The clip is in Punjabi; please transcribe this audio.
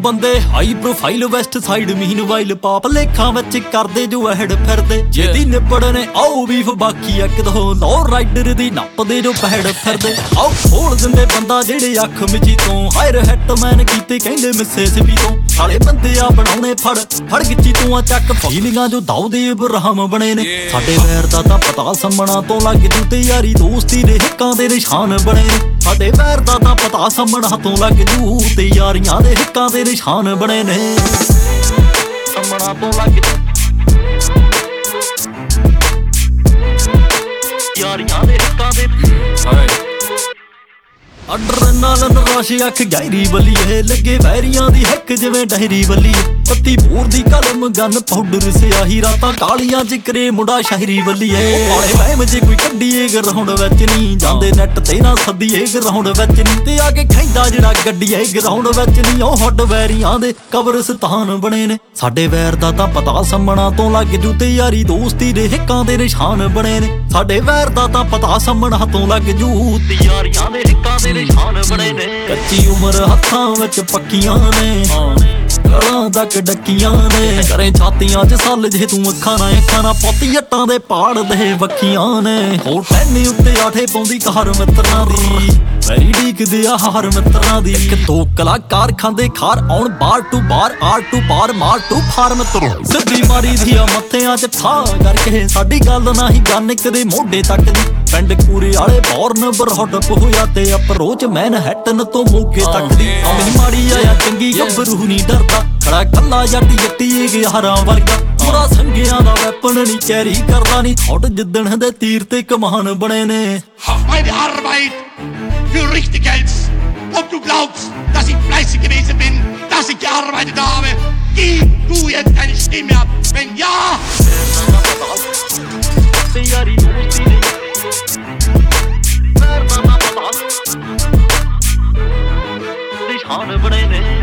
ਬੰਦੇ high profile west side meanwhile ਪਾਪ ਲੇਖਾਂ ਵਿੱਚ ਕਰਦੇ ਜੋ ਐਡ ਫਿਰਦੇ ਜਿਹਦੀ ਨਿਪੜ ਨੇ ਆਓ ਬੀਫ ਬਾਕੀ ਇੱਕ ਦੋ ਲੋ ਰਾਈਡਰ ਦੀ ਨੱਪਦੇ ਜੋ ਪੈੜ ਫਿਰਦੇ ਆਓ ਖੋਲ ਦਿੰਦੇ ਬੰਦਾ ਜਿਹੜੇ ਅੱਖ ਮਿਚੀ ਤੋਂ ਹਾਇਰ ਹੈਟਮੈਨ ਕੀਤੇ ਕਹਿੰਦੇ ਮਿਸਿਸਿਪੀ ਤੋਂ ਸਾਲੇ ਬੰਦੇ ਆ ਬਣਾਉਣੇ ਫੜ ਗਿੱਚੀ ਤੂੰ ਆ ਚੱਕ ਫੀਲਿੰਗਾਂ ਜੋ ਦਾਊਦੇ ਇਬਰਾਹਿਮ ਬਣੇ ਨੇ ਸਾਡੇ ਵੈਰ ਦਾ ਤਾਂ ਪਤਾ ਸੰਮਣਾ ਤੋਂ ਲੱਗ ਜੂ ਤੇ ਯਾਰੀ ਦੋਸਤੀ ਦੇ ਹਿੱਕਾਂ ਦੇ ਨਿਸ਼ਾਨ ਬਣੇ ਨੇ ਸਾਡੇ ਵੈਰ ਦਾ ਤਾਂ ਪਤਾ ਸੰਮਣਾ ਤੋਂ ਲੱਗ ਜੂ ਤੇ ਯਾਰੀਆਂ ਦੇ ਹਿੱਕਾਂ ਦੇ ਨਿਸ਼ਾਨ ਬਣੇ ਨੇ ਸੰਮਣਾ ਤੋਂ ਲੱਗ ਜੂ ਯਾਰੀਆਂ ਦੇ ਹਿੱਕਾਂ ਦੇ ਅਡਰਨਾਲਨ ਰਸ਼ ਅੱਖ ਗਹਿਰੀ ਬੱਲੀਏ ਲੱਗੇ ਵੈਰੀਆਂ ਦੀ ਹਿੱਕ ਜਿਵੇਂ ਡਹਿਰੀ ਬੱਲੀਏ ਪੱਤੀ ਬੂਰ ਦੀ ਕਲਮ ਗਨ ਪਾਊਡਰ ਸਿਆਹੀ ਰਾਤਾਂ ਕਾਲੀਆਂ ਜਿਕਰੇ ਮੁੰਡਾ ਸ਼ਹਿਰੀ ਬੱਲੀਏ ਵਾਲੇ ਵਹਿਮ ਜੇ ਕੋਈ ਕੱਢੀਏ ਗਰਾਉਂਡ ਵਿੱਚ ਨਹੀਂ ਜਾਂਦੇ ਨੈਟ ਤੇ ਨਾ ਸੱਦੀਏ ਗਰਾਉਂਡ ਵਿੱਚ ਨਹੀਂ ਤੇ ਆ ਕੇ ਖੈਂਦਾ ਜਿਹੜਾ ਗੱਡੀਏ ਗਰਾਉਂਡ ਵਿੱਚ ਨਹੀਂ ਉਹ ਹੱਡ ਵੈਰੀਆਂ ਦੇ ਕਬਰਸਤਾਨ ਬਣੇ ਨੇ ਸਾਡੇ ਵੈਰ ਦਾ ਤਾਂ ਪਤਾ ਸੰਮਣਾ ਤੋਂ ਲੱਗ ਜੂ ਤੇ ਯਾਰੀ ਦੋਸਤੀ ਦੇ ਹਿੱਕਾਂ ਦੇ ਨਿਸ਼ਾਨ ਬਣੇ ਨੇ ਸਾਡੇ ਵੈਰ ਦਾ ਤਾਂ ਪਤਾ ਸੰਮਣਾ ਤੋਂ ਲੱਗ ਜੂ ਤੇ ਯਾਰੀਆਂ ਦੇ ਹਿੱਕਾਂ ਦੇ ਨਿਸ਼ਾਨ ਬਣੇ ਨੇ ਕੱਚੀ ਉਮਰ ਹੱਥਾਂ ਵਿੱਚ ਪੱਕੀਆਂ ਨੇ ਗਲਾਂ ਤੱਕ ਡੱਕੀਆਂ ਨੇ ਕਰੇ ਛਾਤੀਆਂ 'ਚ ਸੱਲ ਜੇ ਤੂੰ ਅੱਖਾਂ ਨਾ ਪੋਤੀ ਜੱਟਾਂ ਦੇ ਪਾੜ ਦੇ ਵੱਖੀਆਂ ਨੇ ਹੋ ਟੈਨੀ ਉੱਤੇ ਆਠੇ ਪਾਉਂਦੀ ਕਾਰ ਮਿੱਤਰਾਂ ਦੀ ਵੈਰੀ ਡੀਕਦੇ ਆ ਹਾਰ ਮਿੱਤਰਾਂ ਦੀ ਇੱਕ ਦੋ ਕਲਾਕਾਰ ਖਾਂਦੇ ਖਾਰ ਆਉਣ ਬਾਰ ਟੂ ਬਾਰ ਆਰ ਟੂ ਬਾਰ ਮਾਰ ਟੂ ਫਾਰ ਮਿੱਤਰੋ ਸਿੱਧੀ ਮਾਰੀ ਦੀ ਆ ਮੱਥਿਆਂ 'ਚ ਠਾ ਕਰਕੇ ਸਾਡੀ ਗੱਲ ਨਾ ਹੀ ਗੰਨ ਕਦੇ ਮੋਢੇ ਤੱਕ ਦੀ ਪਿੰਡ ਕੂਰੇ ਵਾਲੇ ਬੌਰਨ ਬਰਹੱਡਪ ਹੋਇਆ ਤੇ ਅਪਰੋਚ ਮੈਨਹੈਟਨ ਤੋਂ ਮੋਗੇ ਤੱਕ ਦੀ ਆਪਣੀ ਮਾੜੀ ਆਇਆ ਚੰਗੀ ਗੱਭਰੂ ਨਹੀਂ ਡਰਦਾ ਖੜਾ ਕੱਲਾ ਜੱਟੀ ਗਿਆਰਾਂ ਵਰਗਾ ਪੂਰਾ ਸੰਗਿਆਂ ਦਾ ਵੈਪਨ ਨਹੀਂ ਕੈਰੀ ਕਰਦਾ ਨਹੀਂ ਥੋਟ ਜਿੱਦਣ ਦੇ ਤੀਰ ਤੇ ਕਮਾਨ ਬਣੇ ਨੇ Meine Arbeit für richtig Geld. Ob du glaubst, dass ich fleißig gewesen bin, dass ich gearbeitet habe, gib du jetzt deine Stimme ab. Wenn ja, ਨਿਸ਼ਾਨ ਬਣੇ ਨੇ